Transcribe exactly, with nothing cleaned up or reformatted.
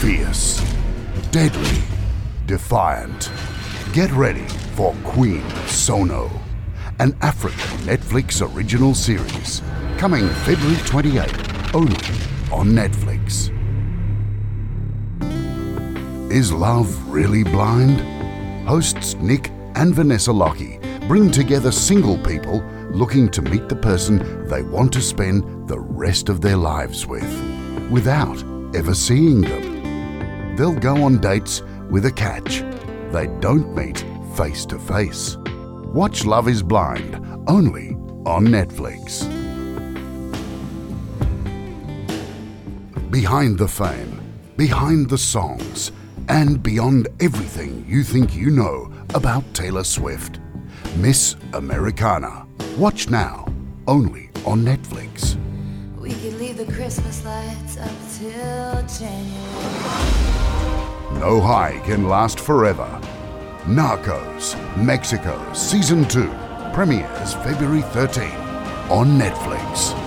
Fierce, deadly, defiant. Get ready for Queen Sono, an African Netflix original series, coming February twenty-eighth, only on Netflix. Is love really blind? Hosts Nick and Vanessa Lockie bring together single people looking to meet the person they want to spend the rest of their lives with, without ever seeing them. They'll go on dates with a catch: they don't meet face to face. Watch Love is Blind, only on Netflix. Behind the fame, behind the songs, and beyond everything you think you know about Taylor Swift, Miss Americana. Watch now, only on Netflix. We could leave the Christmas lights up till January. No high can last forever. Narcos, Mexico, Season two, premieres February thirteenth on Netflix.